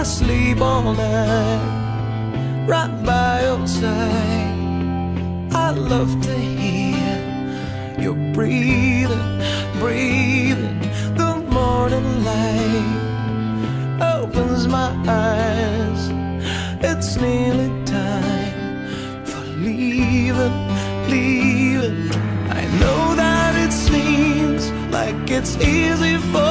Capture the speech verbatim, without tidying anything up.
sleep all night, right by your side. I love to hear your breathing, breathing. The morning light opens my eyes. It's nearly time for leaving, leaving. I know that it seems like it's easy for